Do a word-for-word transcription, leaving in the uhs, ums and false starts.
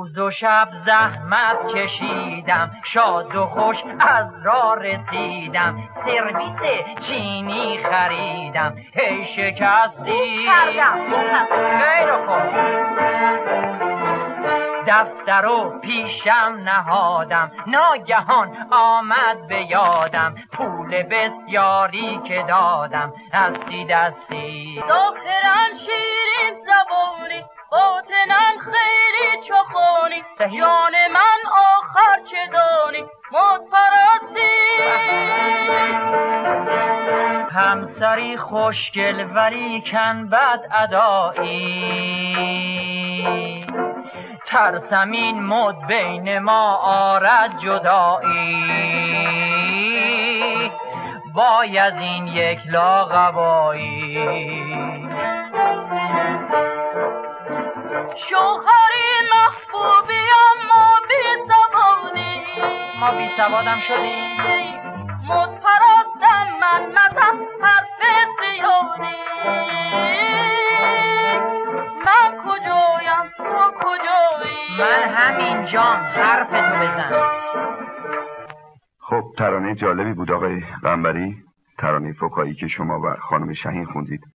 روز و شب زحمت کشیدم، شاد و خوش از راه رسیدم، سرویس چینی خریدم، هی شکستی خیلی خوب. دفتر و پیشم نهادم، ناگهان آمد به یادم، پول بسیاری که دادم دستی دستی. ظاهرا شیرین زبانی، باطنم خیلی چخانی، جان من آخر چه دانی مدپرستی. همسری خوشگل ولیکن بد ادایی، ترسم این مد بین ما آرد جدایی، باید این یک لاغبایی. شوهری محبوبی اما بی سوادی، ما بی سوادم شدیم، مد پرستم من نزم حرف زیادی. من کجایم تو کجایی، من همین جام، حرف تو بزن. خب ترانه جالبی بود آقای قنبری، ترانه فکاهی که شما و خانم شهین خوندید.